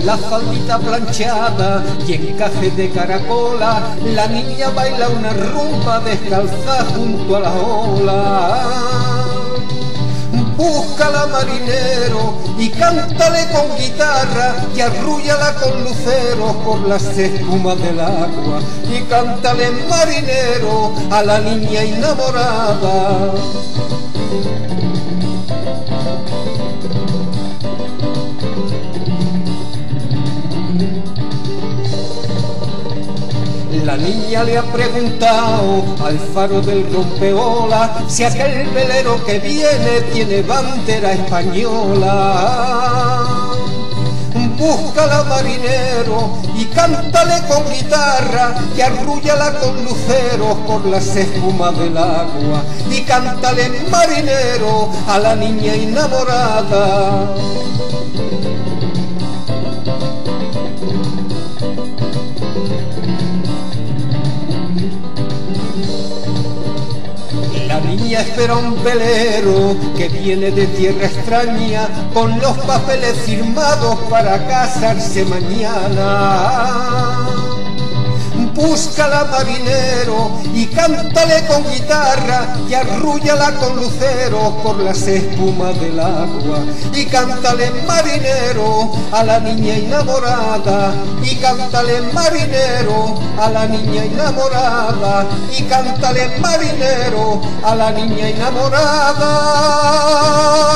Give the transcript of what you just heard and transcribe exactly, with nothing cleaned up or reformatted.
en la faldita planchada y encaje de caracola, la niña baila una rumba descalza junto a la ola. Búscala, marinero, y cántale con guitarra, y arrúllala con luceros por las espumas del agua. Y cántale, marinero, a la niña enamorada. La niña le ha preguntado al faro del rompeola si aquel velero que viene tiene bandera española. Búscala, marinero, y cántale con guitarra, y arrúllala con luceros por las espumas del agua. Y cántale, marinero, a la niña enamorada. La niña espera un velero que viene de tierra extraña con los papeles firmados para casarse mañana. Búscala, marinero, y cántale con guitarra, y arrúllala con luceros por las espumas del agua. Y cántale, marinero, a la niña enamorada. Y cántale, marinero, a la niña enamorada. Y cántale, marinero, a la niña enamorada.